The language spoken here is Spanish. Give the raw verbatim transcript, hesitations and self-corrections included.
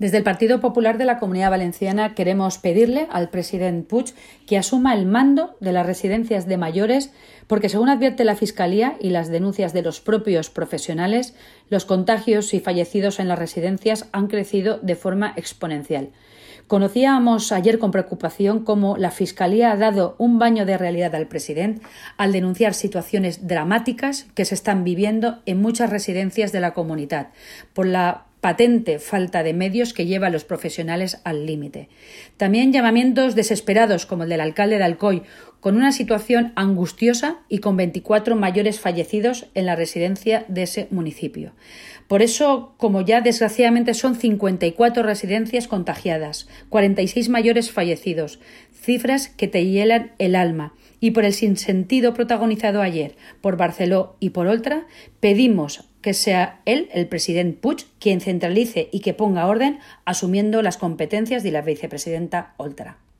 Desde el Partido Popular de la Comunidad Valenciana queremos pedirle al presidente Puig que asuma el mando de las residencias de mayores porque, según advierte la Fiscalía y las denuncias de los propios profesionales, los contagios y fallecidos en las residencias han crecido de forma exponencial. Conocíamos ayer con preocupación cómo la Fiscalía ha dado un baño de realidad al presidente al denunciar situaciones dramáticas que se están viviendo en muchas residencias de la comunidad por la patente falta de medios que lleva a los profesionales al límite. También llamamientos desesperados como el del alcalde de Alcoy, con una situación angustiosa y con veinticuatro mayores fallecidos en la residencia de ese municipio. Por eso, como ya desgraciadamente son cincuenta y cuatro residencias contagiadas, cuarenta y seis mayores fallecidos, cifras que te hielan el alma, y por el sinsentido protagonizado ayer por Barceló y por Oltra, pedimos que sea él, el presidente Puig, quien centralice y que ponga orden asumiendo las competencias de la vicepresidenta Oltra.